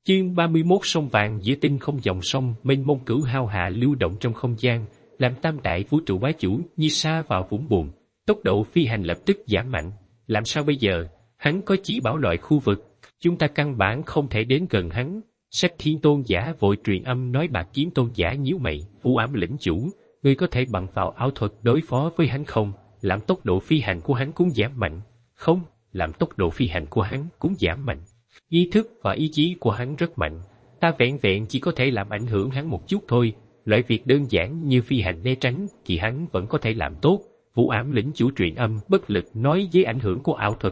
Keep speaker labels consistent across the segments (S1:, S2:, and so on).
S1: Chương 31 sông vàng giữa tinh không, dòng sông mênh mông cửu hao hạ lưu động trong không gian, làm tam đại vũ trụ bá chủ như sa vào vũng bùn. Tốc độ phi hành lập tức giảm mạnh. Làm sao bây giờ? Hắn có chỉ bảo loại khu vực, chúng ta căn bản không thể đến gần hắn. Sách Thiên Tôn giả vội truyền âm nói. Bạc Kiếm Tôn giả nhíu mày, u ám lĩnh chủ, ngươi có thể bằng vào ảo thuật đối phó với hắn không? Làm tốc độ phi hành của hắn cũng giảm mạnh. Không, làm tốc độ phi hành của hắn cũng giảm mạnh. Ý thức và ý chí của hắn rất mạnh, ta vẹn vẹn chỉ có thể làm ảnh hưởng hắn một chút thôi. Loại việc đơn giản như phi hành né tránh thì hắn vẫn có thể làm tốt. Vũ ám lĩnh chủ truyền âm bất lực nói. Với ảnh hưởng của ảo thuật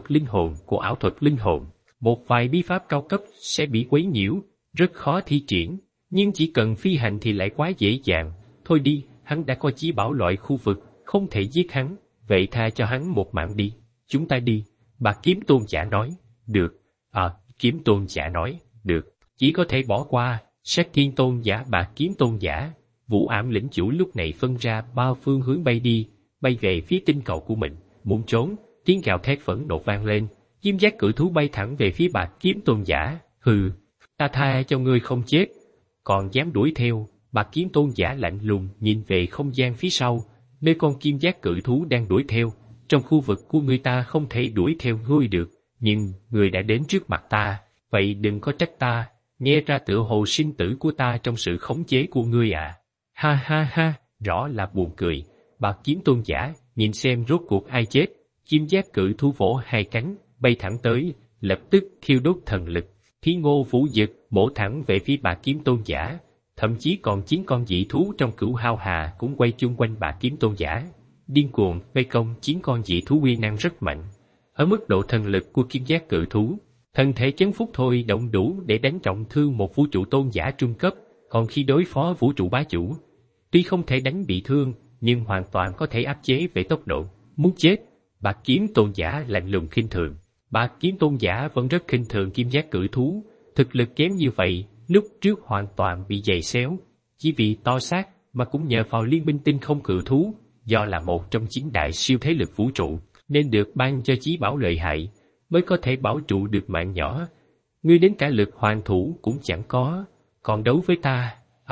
S1: linh hồn, một vài bí pháp cao cấp sẽ bị quấy nhiễu, rất khó thi triển, nhưng chỉ cần phi hành thì lại quá dễ dàng. Thôi đi, hắn đã có chí bảo loại khu vực, không thể giết hắn, vậy tha cho hắn một mạng đi. Chúng ta đi. Bạc Kiếm Tôn giả nói. Được. Kiếm Tôn giả nói. Được. Chỉ có thể bỏ qua. Sách Thiên Tôn giả, Bạc Kiếm Tôn giả, Vũ ám lĩnh chủ lúc này phân ra ba phương hướng bay đi, bay về phía tinh cầu của mình. Muốn trốn, tiếng gào thét phẫn nộ vang lên. Kim giác cự thú bay thẳng về phía Bạc Kiếm Tôn giả. Hừ, ta tha cho ngươi không chết, còn dám đuổi theo. Bạc Kiếm Tôn giả lạnh lùng nhìn về không gian phía sau, nơi con kim giác cự thú đang đuổi theo. Trong khu vực của người ta không thể đuổi theo ngươi được, nhưng người đã đến trước mặt ta, vậy đừng có trách ta. Nghe ra tựa hồ sinh tử của ta trong sự khống chế của ngươi à? Ha ha ha, rõ là buồn cười. Bạc Kiếm Tôn giả, nhìn xem rốt cuộc ai chết. Kim giác cự thú vỗ hai cánh, bay thẳng tới, lập tức thiêu đốt thần lực. Thí ngô vũ dực bổ thẳng về phía Bạc Kiếm Tôn giả. Thậm chí còn 9 con dị thú trong cửu hao hà cũng quay chung quanh Bạc Kiếm Tôn giả, điên cuồng vây công. 9 con dị thú uy năng rất mạnh. Ở mức độ thần lực của kim giác cự thú, thân thể chấn phúc thôi động đủ để đánh trọng thương một vũ trụ tôn giả trung cấp, còn khi đối phó vũ trụ bá chủ, tuy không thể đánh bị thương, nhưng hoàn toàn có thể áp chế về tốc độ. Muốn chết? Bạc Kiếm Tôn giả lạnh lùng khinh thường. Bạc Kiếm Tôn giả vẫn rất khinh thường kim giác cự thú, thực lực kém như vậy, lúc trước hoàn toàn bị giày xéo. Chỉ vì to xác mà cũng nhờ vào liên minh tinh không cự thú, do là một trong 9 đại siêu thế lực vũ trụ, nên được ban cho chí bảo lợi hại, mới có thể bảo trụ được mạng nhỏ. Ngươi đến cả lực hoàn thủ cũng chẳng có, còn đấu với ta?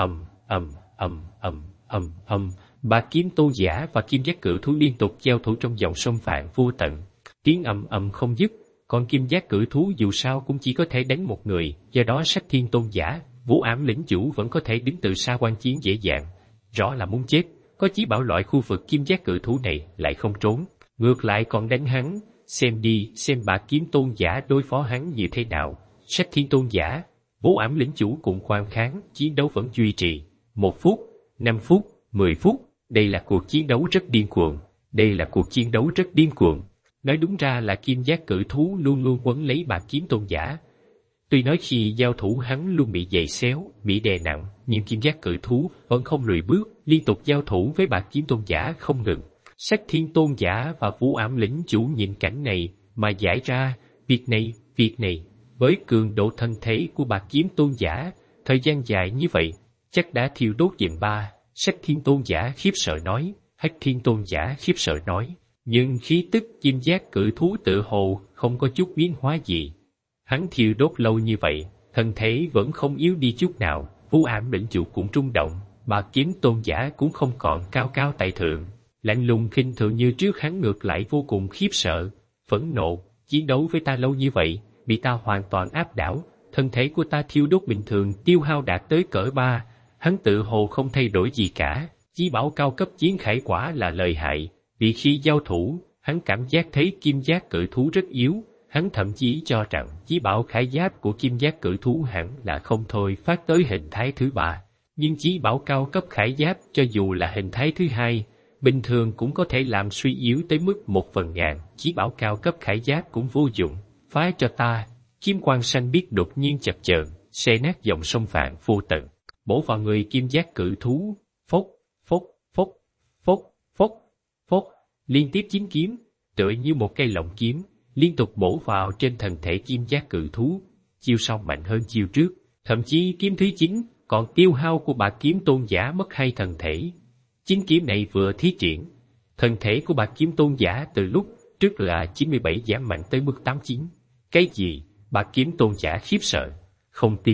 S1: Bạc Kiếm Tôn giả và kim giác cự thú liên tục giao thủ trong dòng sông vạn vô tận, tiếng không dứt. Còn kim giác cự thú dù sao cũng chỉ có thể đánh một người, do đó Sách Thiên Tôn giả, Vũ ám lĩnh chủ vẫn có thể đứng từ xa quan chiến dễ dàng. Rõ là muốn chết, có chí bảo loại khu vực kim giác cự thú này lại không trốn, ngược lại còn đánh hắn. Xem đi, xem Bạc Kiếm Tôn giả đối phó hắn như thế nào. Sách Thiên Tôn giả, Vũ ám lĩnh chủ cùng khoan kháng, chiến đấu vẫn duy trì. 1 phút, 5 phút, 10 phút, đây là cuộc chiến đấu rất điên cuồng. Nói đúng ra là kim giác cự thú luôn luôn quấn lấy Bạc Kiếm Tôn giả. Tuy nói khi giao thủ hắn luôn bị giày xéo, bị đè nặng, nhưng kim giác cự thú vẫn không lùi bước, liên tục giao thủ với Bạc Kiếm Tôn giả không ngừng. Sách Thiên Tôn giả và Vũ ám lĩnh chủ nhìn cảnh này mà giải ra, việc này, với cường độ thân thể của Bạc Kiếm Tôn giả, thời gian dài như vậy, chắc đã thiêu đốt dìm ba. Sách Thiên Tôn giả khiếp sợ nói. Hách Thiên Tôn giả khiếp sợ nói. Nhưng khí tức kim giác cự thú tự hồ không có chút biến hóa gì. Hắn thiêu đốt lâu như vậy, thân thể vẫn không yếu đi chút nào. Vũ ám lĩnh chủ cũng rung động, Bạc Kiếm Tôn giả cũng không còn cao cao tại thượng, lạnh lùng khinh thường như trước. Hắn ngược lại vô cùng khiếp sợ, phẫn nộ. Chiến đấu với ta lâu như vậy, bị ta hoàn toàn áp đảo, thân thể của ta thiêu đốt bình thường tiêu hao đạt tới cỡ 3. Hắn tự hồ không thay đổi gì cả. Chí bảo cao cấp chiến khải quả là lợi hại, vì khi giao thủ, hắn cảm giác thấy kim giác cự thú rất yếu. Hắn thậm chí cho rằng chí bảo khải giáp của kim giác cự thú hẳn là không thôi phát tới hình thái thứ 3. Nhưng chí bảo cao cấp khải giáp cho dù là hình thái thứ 2, bình thường cũng có thể làm suy yếu tới mức 1/1000. Chí bảo cao cấp khải giáp cũng vô dụng. Phá cho ta! Kim quang xanh biếc đột nhiên chập chờn, xé nát dòng sông vạn vô tận, bổ vào người kim giác cự thú. Phốc, phốc, phốc, phốc, phốc, phốc, liên tiếp 9 kiếm, tựa như một cây lọng kiếm, liên tục bổ vào trên thân thể kim giác cự thú. Chiêu sau mạnh hơn chiêu trước, thậm chí kiếm thứ 9 còn tiêu hao của Bạc Kiếm Tôn giả mất 2 thân thể. 9 kiếm này vừa thi triển, thân thể của Bạc Kiếm Tôn giả từ lúc trước là 97 giảm mạnh tới mức 89. Cái gì? Bạc Kiếm Tôn giả khiếp sợ. Không tin,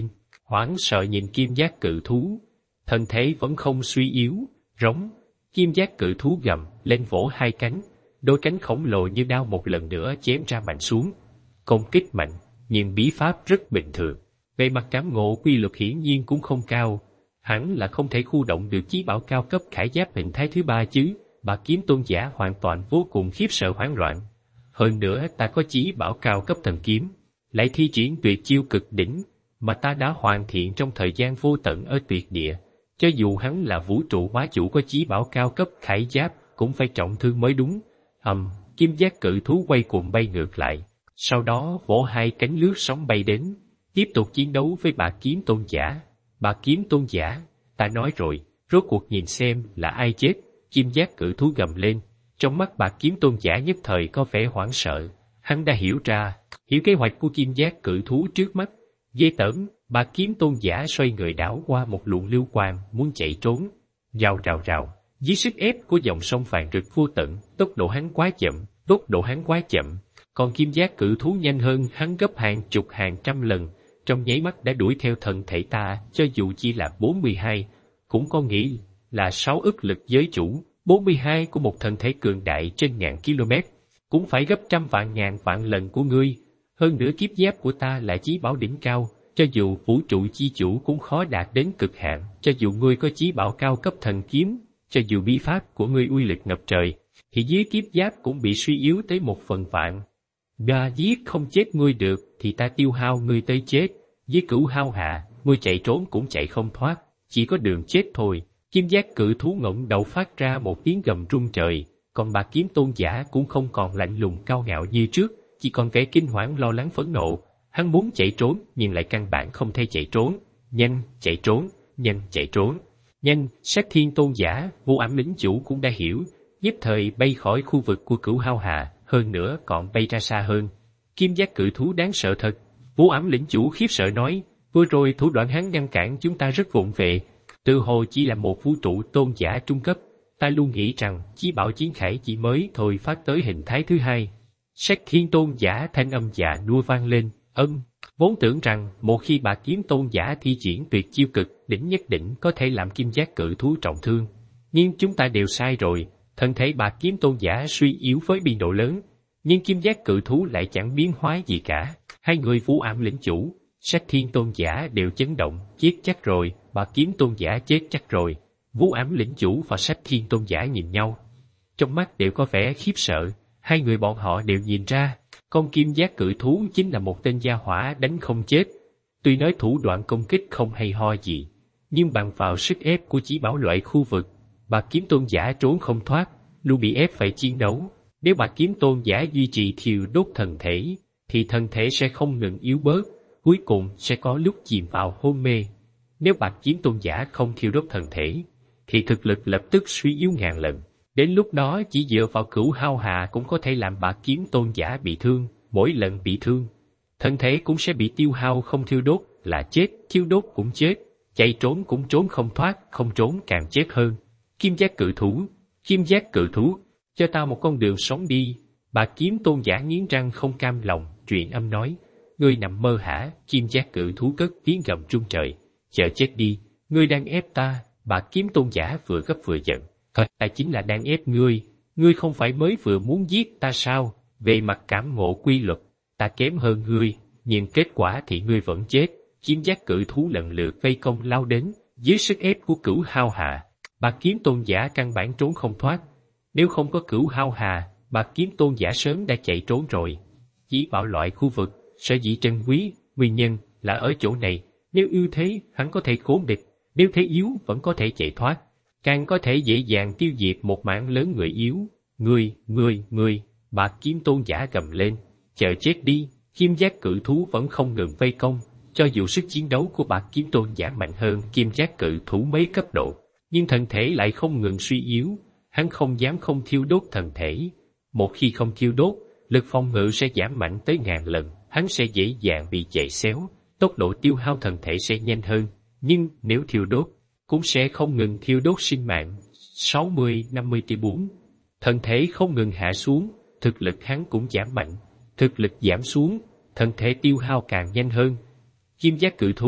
S1: hoảng sợ nhìn kim giác cự thú. Thân thể vẫn không suy yếu, rống. Kim giác cự thú gầm lên vỗ hai cánh, đôi cánh khổng lồ như đao một lần nữa chém ra mạnh xuống. Công kích mạnh, nhưng bí pháp rất bình thường. Về mặt cảm ngộ quy luật hiển nhiên cũng không cao. Hẳn là không thể khu động được chí bảo cao cấp khải giáp hình thái thứ ba chứ. Bà kiếm tôn giả hoàn toàn vô cùng khiếp sợ hoảng loạn. Hơn nữa ta có chí bảo cao cấp thần kiếm, lại thi triển tuyệt chiêu cực đỉnh, mà ta đã hoàn thiện trong thời gian vô tận ở tuyệt địa. Cho dù hắn là vũ trụ bá chủ có chí bảo cao cấp khải giáp, cũng phải trọng thương mới đúng. Kim giác cự thú quay cuồng bay ngược lại, sau đó vỗ hai cánh lướt sóng bay đến, tiếp tục chiến đấu với bà kiếm tôn giả. Bà kiếm tôn giả, ta nói rồi, rốt cuộc nhìn xem là ai chết. Kim giác cự thú gầm lên, trong mắt bà kiếm tôn giả nhất thời có vẻ hoảng sợ. Hắn đã hiểu kế hoạch của kim giác cự thú trước mắt. Ghê tởm, bà kiếm tôn giả xoay người đảo qua một luồng lưu quang muốn chạy trốn. Rào rào rào, dưới sức ép của dòng sông vàng rực vô tận, tốc độ hắn quá chậm, còn kim giác cự thú nhanh hơn hắn gấp hàng chục hàng trăm lần, trong nháy mắt đã đuổi theo thân thể ta. Cho dù chỉ là 42, cũng có nghĩ là 6 ức lực giới chủ. 42 của một thân thể cường đại trên ngàn km, cũng phải gấp trăm vạn ngàn vạn lần của ngươi. Hơn nữa kiếp giáp của ta là chí bảo đỉnh cao, cho dù vũ trụ chi chủ cũng khó đạt đến cực hạn. Cho dù ngươi có chí bảo cao cấp thần kiếm, cho dù bí pháp của ngươi uy lực ngập trời, thì dưới kiếp giáp cũng bị suy yếu tới 1/1000. Giết không chết ngươi được, thì ta tiêu hao ngươi tới chết. Với cửu hao hạ, ngươi chạy trốn cũng chạy không thoát, chỉ có đường chết thôi. Kim giác cự thú ngẩng đầu phát ra một tiếng gầm rung trời, còn bà kiếm tôn giả cũng không còn lạnh lùng cao ngạo như trước, chỉ còn vẻ kinh hoảng lo lắng phẫn nộ. Hắn muốn chạy trốn nhưng lại căn bản không thể chạy trốn. Nhanh chạy trốn, nhanh chạy trốn, nhanh! Sát thiên tôn giả, Vô Ảm lĩnh chủ cũng đã hiểu, nhất thời bay khỏi khu vực của cửu hao hạ, hơn nữa còn bay ra xa hơn. Kim giác cự thú đáng sợ thật. Vô Ảm lĩnh chủ khiếp sợ nói, vừa rồi thủ đoạn hắn ngăn cản chúng ta rất vụng về, tự hồ chỉ là một vũ trụ tôn giả trung cấp. Ta luôn nghĩ rằng chí bảo chiến khải chỉ mới thôi phát tới hình thái thứ hai. Sát thiên tôn giả thanh âm dạ nua vang lên, vốn tưởng rằng một khi bà kiếm tôn giả thi triển tuyệt chiêu cực đỉnh nhất định có thể làm kim giác cự thú trọng thương. Nhưng chúng ta đều sai rồi, thân thể bà kiếm tôn giả suy yếu với biên độ lớn, nhưng kim giác cự thú lại chẳng biến hóa gì cả. Hai người Vô Ảm lĩnh chủ, Sát thiên tôn giả đều chấn động, chết chắc rồi, bà kiếm tôn giả chết chắc rồi. Vô Ảm lĩnh chủ và Sát thiên tôn giả nhìn nhau, trong mắt đều có vẻ khiếp sợ. Hai người bọn họ đều nhìn ra, con kim giác cự thú chính là một tên gia hỏa đánh không chết. Tuy nói thủ đoạn công kích không hay ho gì, nhưng bằng vào sức ép của chí bảo loại khu vực, bà kiếm tôn giả trốn không thoát, luôn bị ép phải chiến đấu. Nếu bà kiếm tôn giả duy trì thiêu đốt thần thể, thì thân thể sẽ không ngừng yếu bớt, cuối cùng sẽ có lúc chìm vào hôn mê. Nếu bạch kiếm tôn giả không thiêu đốt thần thể, thì thực lực lập tức suy yếu ngàn lần. Đến lúc đó chỉ dựa vào cửu hao hạ cũng có thể làm bạch kiếm tôn giả bị thương. Mỗi lần bị thương, thân thể cũng sẽ bị tiêu hao. Không thiêu đốt là chết, thiêu đốt cũng chết, chạy trốn cũng trốn không thoát, không trốn càng chết hơn. Kim giác cự thú, cho tao một con đường sống đi. Bạch kiếm tôn giả nghiến răng không cam lòng, truyền âm nói, ngươi nằm mơ hả? Kim giác cự thú cất tiếng gầm trung trời, chờ chết đi, ngươi đang ép ta. Bạch kiếm tôn giả vừa gấp vừa giận, ta chính là đang ép ngươi, ngươi không phải mới vừa muốn giết ta sao? Về mặt cảm ngộ quy luật, ta kém hơn ngươi, nhưng kết quả thì ngươi vẫn chết. Kim giác cự thú lần lượt vây công lao đến, dưới sức ép của cửu hao hà, bạch kiếm tôn giả căn bản trốn không thoát. Nếu không có cửu hao hà, bạch kiếm tôn giả sớm đã chạy trốn rồi. Chỉ bảo loại khu vực sở dĩ trân quý, nguyên nhân là ở chỗ này. Nếu ưu thế, hắn có thể khốn địch; nếu thế yếu, vẫn có thể chạy thoát, càng có thể dễ dàng tiêu diệt một mảng lớn người yếu. Ngươi! Bạch kiếm tôn giả gầm lên, chờ chết đi. Kim giác cự thú vẫn không ngừng vây công. Cho dù sức chiến đấu của bạch kiếm tôn giả mạnh hơn kim giác cự thú mấy cấp độ, nhưng thân thể lại không ngừng suy yếu. Hắn không dám không thiêu đốt thần thể. Một khi không thiêu đốt, lực phòng ngự sẽ giảm mạnh tới ngàn lần. Hắn sẽ dễ dàng bị chạy xéo, tốc độ tiêu hao thần thể sẽ nhanh hơn. Nhưng nếu thiêu đốt, cũng sẽ không ngừng thiêu đốt sinh mạng. 60-50-4. Thần thể không ngừng hạ xuống, thực lực hắn cũng giảm mạnh. Thực lực giảm xuống, thân thể tiêu hao càng nhanh hơn. Kim giác cự thú,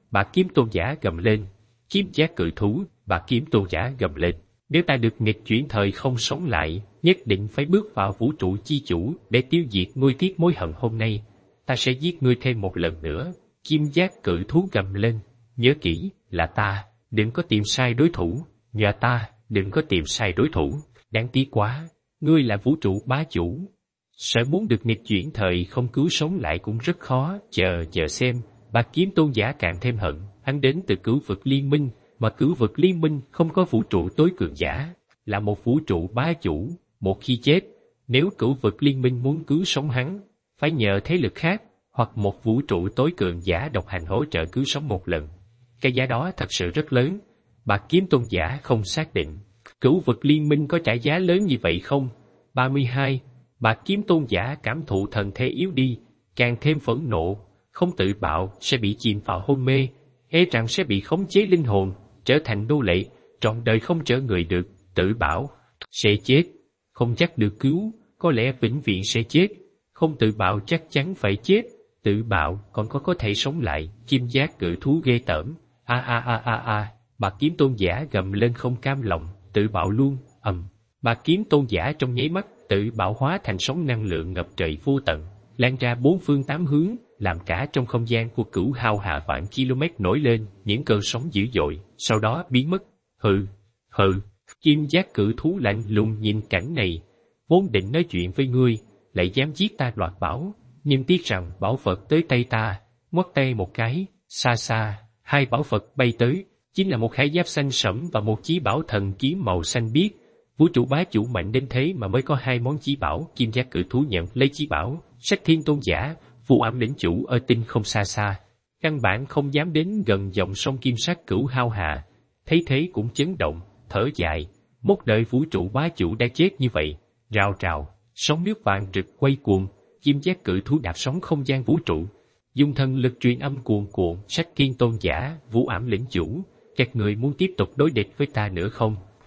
S1: Bà kiếm tôn giả gầm lên. Kiếm giác cự thú, bà kiếm tôn giả gầm lên. Nếu ta được nghịch chuyển thời không sống lại, nhất định phải bước vào vũ trụ chi chủ để tiêu diệt nuôi tiếc mối hận hôm nay. Ta sẽ giết ngươi thêm một lần nữa. Kim giác cự thú gầm lên. Nhớ kỹ, là ta, đừng có tìm sai đối thủ. Nhờ ta, đừng có tìm sai đối thủ. Đáng tiếc quá, ngươi là vũ trụ bá chủ. Sợ muốn được nghịch chuyển thời không cứu sống lại cũng rất khó. Chờ xem, bà kiếm tôn giả càng thêm hận. Hắn đến từ cửu vực liên minh, mà cửu vực liên minh không có vũ trụ tối cường giả, là một vũ trụ bá chủ. Một khi chết, nếu cửu vực liên minh muốn cứu sống hắn, phải nhờ thế lực khác, hoặc một vũ trụ tối cường giả độc hành hỗ trợ cứu sống một lần. Cái giá đó thật sự rất lớn. Bà kiếm tôn giả không xác định. Cửu vực liên minh có trả giá lớn như vậy không? 32. Bà kiếm tôn giả cảm thụ thần thế yếu đi, càng thêm phẫn nộ. Không tự bạo sẽ bị chìm vào hôn mê, e rằng sẽ bị khống chế linh hồn, trở thành nô lệ, trọn đời không trở người được. Tự bạo sẽ chết, không chắc được cứu, có lẽ vĩnh viễn sẽ chết. Không tự bạo chắc chắn phải chết, tự bạo còn có thể sống lại. Kim giác cự thú ghê tởm. Bà kiếm tôn giả gầm lên không cam lòng. Tự bạo luôn. Bà kiếm tôn giả trong nháy mắt tự bạo hóa thành sóng năng lượng ngập trời vô tận, lan ra bốn phương tám hướng, làm cả trong không gian của cửu hao hạ vạn km nổi lên những cơn sóng dữ dội, sau đó biến mất. Hừ. Kim giác cự thú lạnh lùng nhìn cảnh này, vốn định nói chuyện với ngươi, lại dám giết ta đoạt bảo, nhưng tiếc rằng bảo vật tới tay ta. Ngoắt tay một cái, xa, hai bảo vật bay tới, chính là một khải giáp xanh sẫm và một chí bảo thần kiếm màu xanh biếc. Vũ trụ bá chủ mạnh đến thế mà mới có hai món chí bảo. Kim giác cự thú nhận lấy chí bảo. Sách thiên tôn giả, Vu ám lĩnh chủ ở tinh không xa, căn bản không dám đến gần dòng sông kim sắc cửu hao hà. Thấy thế cũng chấn động, thở dài. Một đời vũ trụ bá chủ đã chết như vậy. Rào trào, sóng nước vàng rực quay cuồng. Kim giác cự thú đạp sóng không gian vũ trụ, dùng thần lực truyền âm cuồn. Sách thiên tôn giả, Vu ám lĩnh chủ, các người muốn tiếp tục đối địch với ta nữa không?